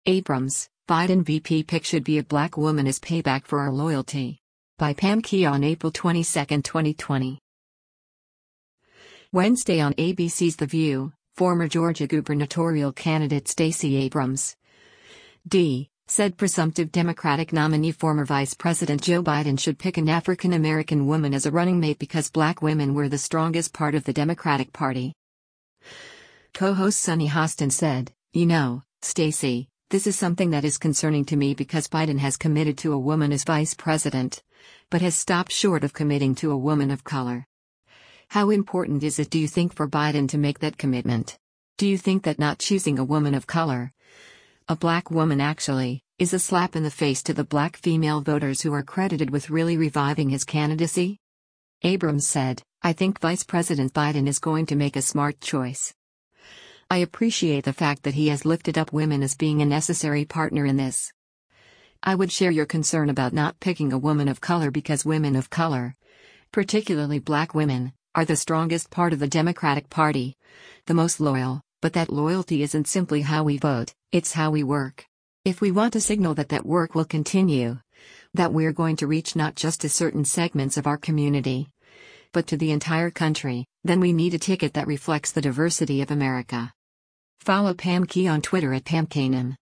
Abrams, Biden VP pick should be a black woman as payback for our loyalty. By Pam Key on April 22, 2020. Wednesday on ABC's The View, former Georgia gubernatorial candidate Stacey Abrams, D., said presumptive Democratic nominee former Vice President Joe Biden should pick an African American woman as a running mate because black women were the strongest part of the Democratic Party. Co-host Sunny Hostin said, "You know, Stacey, this is something that is concerning to me because Biden has committed to a woman as vice president, but has stopped short of committing to a woman of color. How important is it, do you think, for Biden to make that commitment? Do you think that not choosing a woman of color, a black woman actually, is a slap in the face to the black female voters who are credited with really reviving his candidacy?" Abrams said, "I think Vice President Biden is going to make a smart choice. I appreciate the fact that he has lifted up women as being a necessary partner in this. I would share your concern about not picking a woman of color because women of color, particularly black women, are the strongest part of the Democratic Party, the most loyal, but that loyalty isn't simply how we vote, it's how we work. If we want to signal that that work will continue, that we're going to reach not just to certain segments of our community, but to the entire country, then we need a ticket that reflects the diversity of America." Follow Pam Key on Twitter at PamKanan.